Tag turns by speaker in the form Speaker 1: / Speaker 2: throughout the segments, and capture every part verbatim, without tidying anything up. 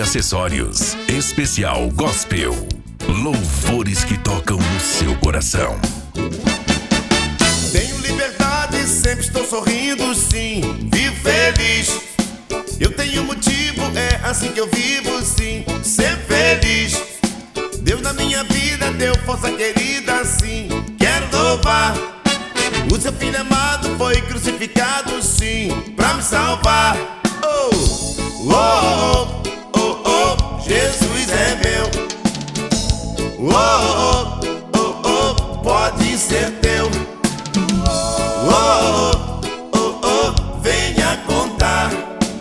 Speaker 1: acessórios. Especial Gospel. Louvores que tocam o seu coração.
Speaker 2: Tenho liberdade, sempre estou sorrindo, sim, vivo feliz. Eu tenho motivo, é assim que eu vivo, sim, ser feliz. Deus na minha vida deu força querida, sim, quero louvar. O seu filho amado foi crucificado, sim, pra me salvar. Oh, oh, oh, oh, oh, Jesus é meu. Oh, oh, oh, oh, pode ser teu. Oh, oh, oh, venha contar.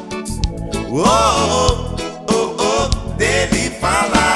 Speaker 2: Oh, oh, oh, dele falar.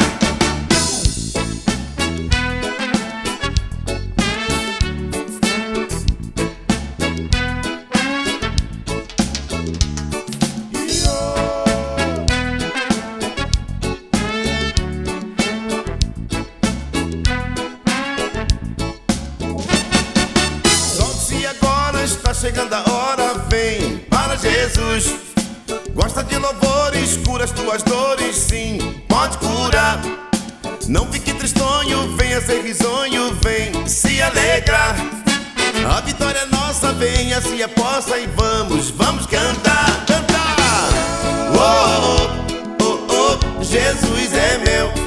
Speaker 2: Solte-se agora, está chegando a hora, vem para Jesus. Gosta de louvores, cura as tuas dores, sim, pode curar. Não fique tristonho, venha ser risonho, vem se alegrar. A vitória é nossa, venha se aposta e vamos, vamos cantar, cantar. Oh, oh, oh, oh, Jesus é meu.